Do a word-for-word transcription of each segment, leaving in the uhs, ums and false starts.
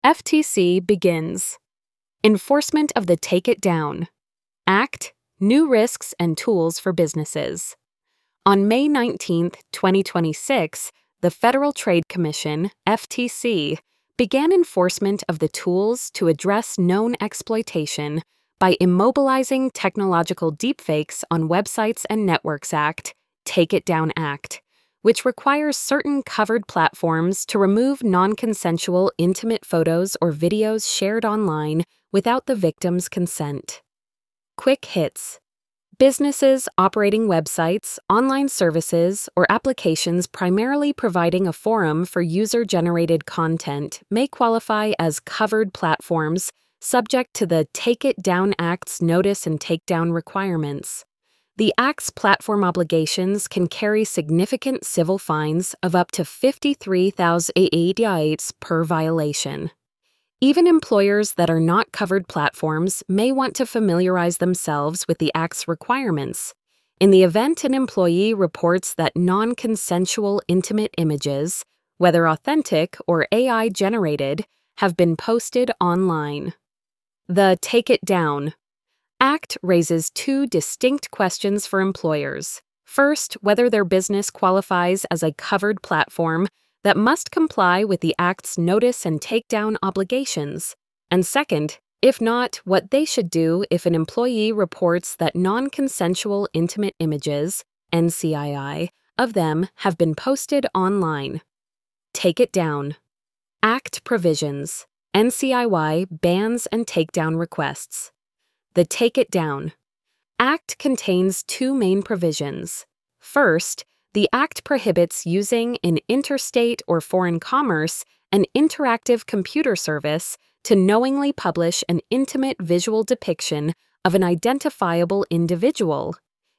F T C begins. Enforcement of the Take It Down Act, New Risks and Tools for Businesses. On May nineteenth, twenty twenty-six, the Federal Trade Commission, F T C, began enforcement of the tools to address known exploitation by immobilizing technological deepfakes on Websites and Networks Act, Take It Down Act, which requires certain covered platforms to remove non-consensual intimate photos or videos shared online without the victim's consent. Quick hits. Businesses operating websites, online services, or applications primarily providing a forum for user-generated content may qualify as covered platforms subject to the Take It Down Act's notice and takedown requirements. The Act's platform obligations can carry significant civil fines of up to fifty-three thousand dollars per violation. Even employers that are not covered platforms may want to familiarize themselves with the Act's requirements. In the event an employee reports that non-consensual intimate images, whether authentic or A I-generated, have been posted online. The Take It Down Act raises two distinct questions for employers. First, whether their business qualifies as a covered platform that must comply with the Act's notice and takedown obligations. And second, if not, what they should do if an employee reports that non-consensual intimate images, N C I I, of them have been posted online. Take It Down. Act provisions. N C I Y bans and takedown requests. The Take It Down Act contains two main provisions. First, the Act prohibits using in interstate or foreign commerce an interactive computer service to knowingly publish an intimate visual depiction of an identifiable individual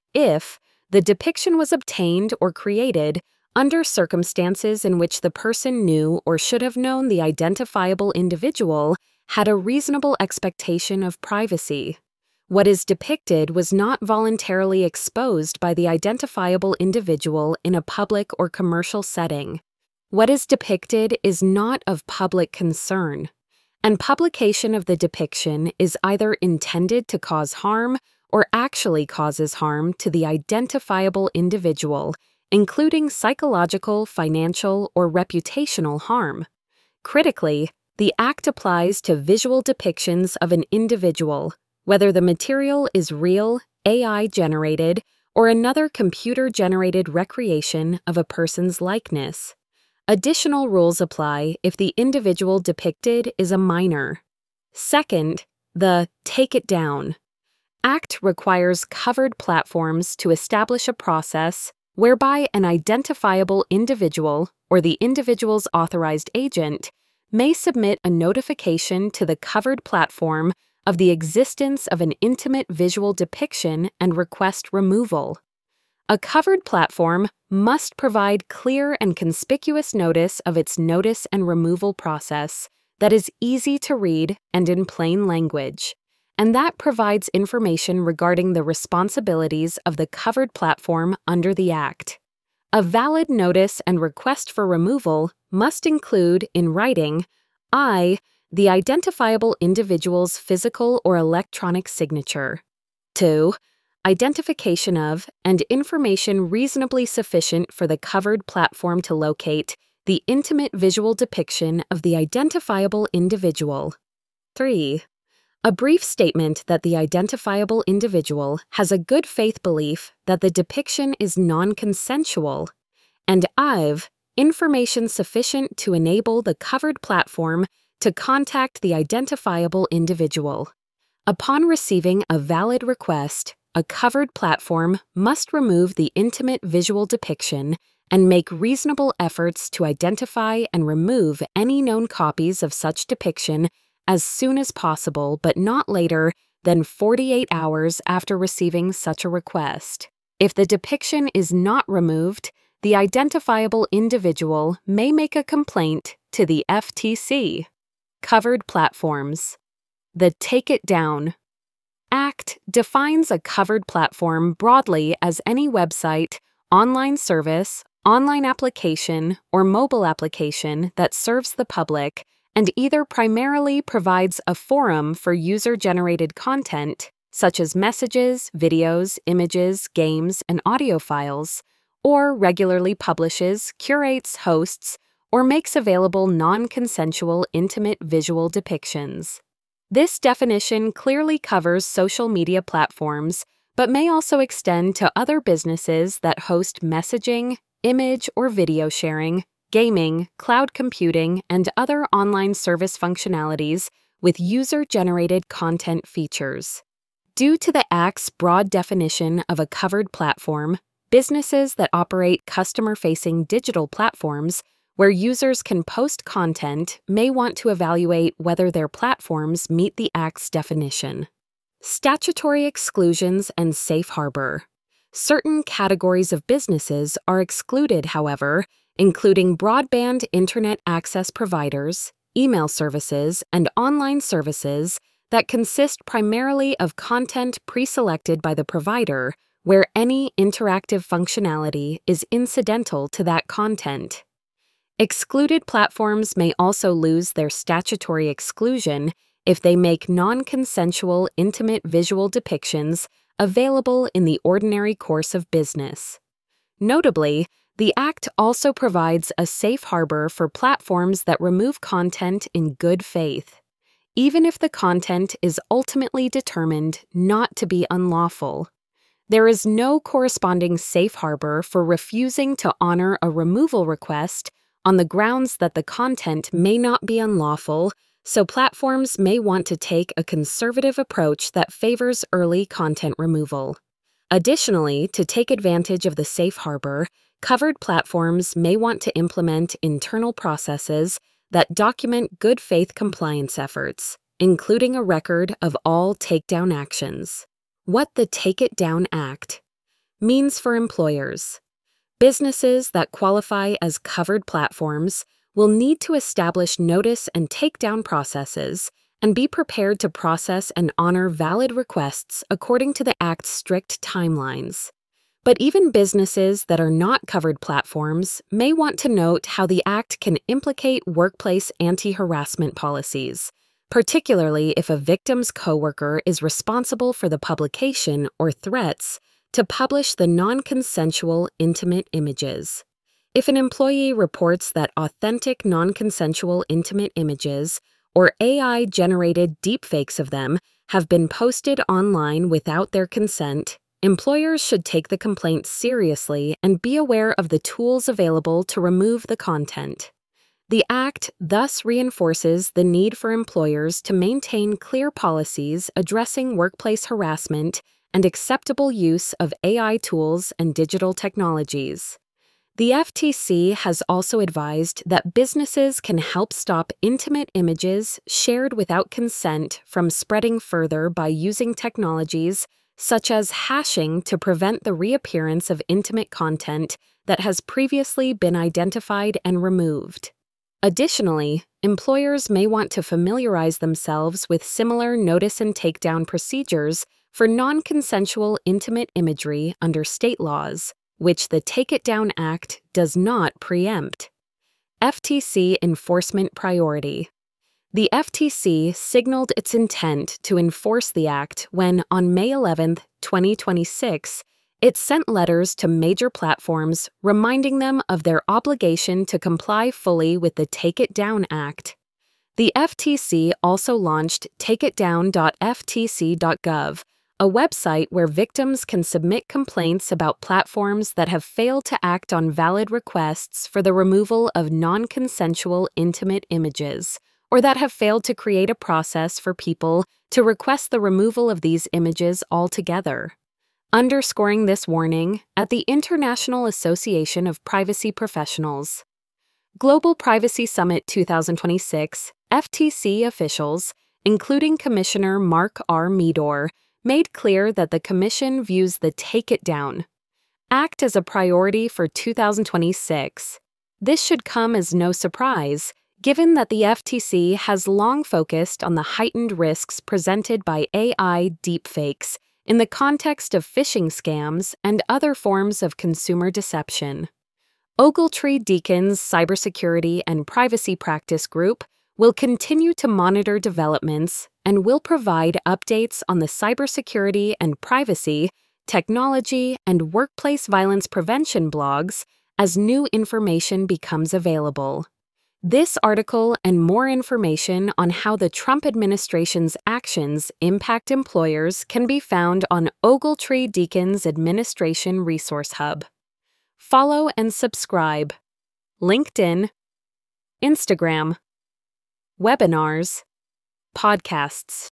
if the depiction was obtained or created under circumstances in which the person knew or should have known the identifiable individual had a reasonable expectation of privacy. What is depicted was not voluntarily exposed by the identifiable individual in a public or commercial setting. What is depicted is not of public concern, and publication of the depiction is either intended to cause harm or actually causes harm to the identifiable individual, including psychological, financial, or reputational harm. Critically, the Act applies to visual depictions of an individual, whether the material is real, A I-generated, or another computer-generated recreation of a person's likeness. Additional rules apply if the individual depicted is a minor. Second, the Take It Down Act requires covered platforms to establish a process whereby an identifiable individual or the individual's authorized agent may submit a notification to the covered platform of the existence of an intimate visual depiction and request removal. A covered platform must provide clear and conspicuous notice of its notice and removal process that is easy to read and in plain language, and that provides information regarding the responsibilities of the covered platform under the Act. A valid notice and request for removal must include, in writing, I, the identifiable individual's physical or electronic signature. two. Identification of and information reasonably sufficient for the covered platform to locate the intimate visual depiction of the identifiable individual. three. A brief statement that the identifiable individual has a good faith belief that the depiction is non-consensual. And five. Information sufficient to enable the covered platform to contact the identifiable individual. Upon receiving a valid request, a covered platform must remove the intimate visual depiction and make reasonable efforts to identify and remove any known copies of such depiction as soon as possible, but not later than forty-eight hours after receiving such a request. If the depiction is not removed, the identifiable individual may make a complaint to the F T C. Covered platforms. The Take It Down Act defines a covered platform broadly as any website, online service, online application, or mobile application that serves the public and either primarily provides a forum for user-generated content, such as messages, videos, images, games, and audio files, or regularly publishes, curates, hosts, or makes available non-consensual intimate visual depictions. This definition clearly covers social media platforms, but may also extend to other businesses that host messaging, image or video sharing, gaming, cloud computing, and other online service functionalities with user-generated content features. Due to the Act's broad definition of a covered platform, businesses that operate customer-facing digital platforms where users can post content may want to evaluate whether their platforms meet the Act's definition. Statutory exclusions and safe harbor. Certain categories of businesses are excluded, however, including broadband internet access providers, email services, and online services that consist primarily of content pre-selected by the provider, where any interactive functionality is incidental to that content. Excluded platforms may also lose their statutory exclusion if they make non-consensual intimate visual depictions available in the ordinary course of business. Notably, the Act also provides a safe harbor for platforms that remove content in good faith, even if the content is ultimately determined not to be unlawful. There is no corresponding safe harbor for refusing to honor a removal request on the grounds that the content may not be unlawful, so platforms may want to take a conservative approach that favors early content removal. Additionally, to take advantage of the safe harbor, covered platforms may want to implement internal processes that document good faith compliance efforts, including a record of all takedown actions. What the Take It Down Act means for employers. Businesses that qualify as covered platforms will need to establish notice and takedown processes and be prepared to process and honor valid requests according to the Act's strict timelines. But even businesses that are not covered platforms may want to note how the Act can implicate workplace anti-harassment policies, particularly if a victim's coworker is responsible for the publication or threats to publish the non-consensual intimate images. If an employee reports that authentic non-consensual intimate images or A I-generated deepfakes of them have been posted online without their consent, employers should take the complaint seriously and be aware of the tools available to remove the content. The Act thus reinforces the need for employers to maintain clear policies addressing workplace harassment and acceptable use of A I tools and digital technologies. The F T C has also advised that businesses can help stop intimate images shared without consent from spreading further by using technologies such as hashing to prevent the reappearance of intimate content that has previously been identified and removed. Additionally, employers may want to familiarize themselves with similar notice and takedown procedures for non-consensual intimate imagery under state laws, which the Take It Down Act does not preempt. F T C enforcement priority. The F T C signaled its intent to enforce the Act when, on May eleventh, twenty twenty-six, it sent letters to major platforms reminding them of their obligation to comply fully with the Take It Down Act. The F T C also launched take it down dot f t c dot gov, a website where victims can submit complaints about platforms that have failed to act on valid requests for the removal of non-consensual intimate images, or that have failed to create a process for people to request the removal of these images altogether. Underscoring this warning, at the International Association of Privacy Professionals Global Privacy Summit twenty twenty-six, F T C officials, including Commissioner Mark R. Meador, made clear that the Commission views the Take It Down Act as a priority for two thousand twenty-six. This should come as no surprise, given that the F T C has long focused on the heightened risks presented by A I deepfakes in the context of phishing scams and other forms of consumer deception. Ogletree Deacon's Cybersecurity and Privacy Practice Group We'll continue to monitor developments and will provide updates on the cybersecurity and privacy, technology, and workplace violence prevention blogs as new information becomes available. This article and more information on how the Trump administration's actions impact employers can be found on Ogletree Deacon's Administration Resource Hub. Follow and subscribe. LinkedIn, Instagram, webinars, podcasts.